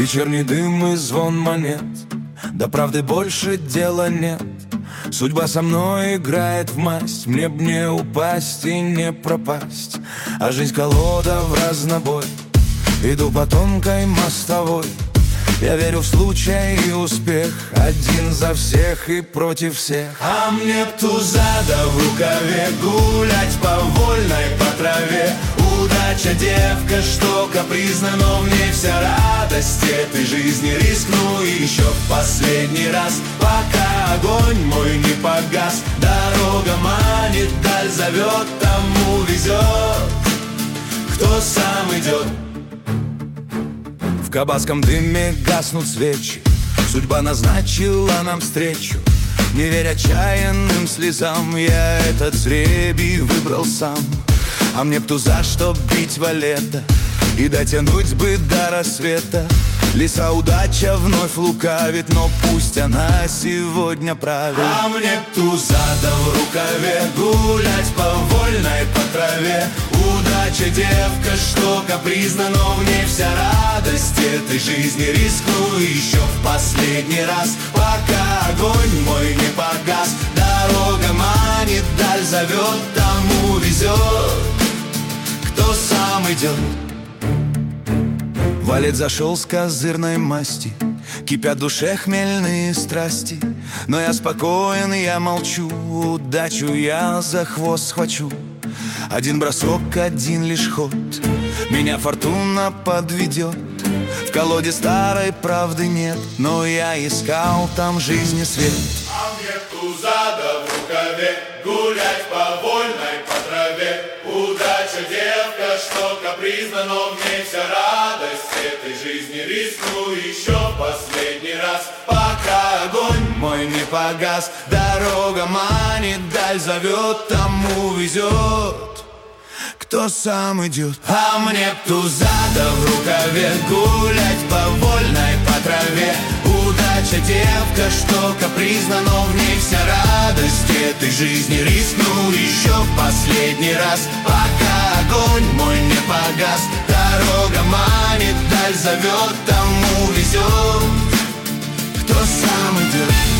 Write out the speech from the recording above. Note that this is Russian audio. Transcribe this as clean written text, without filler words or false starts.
Вечерний дым и звон монет, до правды больше дела нет. Судьба со мной играет в масть, мне б не упасть и не пропасть. А жизнь колода в разнобой, иду по тонкой мостовой. Я верю в случай и успех, один за всех и против всех. А мне туза да в рукаве, гулять по вольной по траве. Удача девка, что капризна, но в ней вся радость этой жизни. Рискну еще в последний раз, пока огонь мой не погас. Дорога манит, даль зовет, тому везет, кто сам идет. В кабацком дыме гаснут свечи, судьба назначила нам встречу. Не веря отчаянным слезам, я этот жребий выбрал сам. А мне б туза, чтоб бить валета и дотянуть бы до рассвета. Лиса удача вновь лукавит, но пусть она сегодня правит. А мне б туза да в рукаве, гулять по вольной по траве. Удача девка, что капризна, но в ней вся радость этой жизни. Рискну еще в последний раз, пока огонь мой не погас. Дорога манит, даль зовет, тому везет, кто сам идет. Валет зашел с козырной масти, кипят в душе хмельные страсти. Но я спокоен, я молчу, удачу я за хвост схвачу. Один бросок, один лишь ход, меня фортуна подведет. В колоде старой правды нет, но я искал там жизни свет. А мне туза да в рукаве, гулять по вольной по траве. Удача девка, что капризна, но в ней вся радость этой жизни. Рискну еще последний раз, пока огонь мой не погас. Дорога манит, даль зовет, тому везет, кто сам идет. А мне б туза да в рукаве, гулять по вольной по траве. Удача девка, что капризна, но в ней вся радость этой жизни. Рискну еще в последний раз, пока огонь мой не погас. Дорога манит, даль зовет, тому везет, кто сам идет.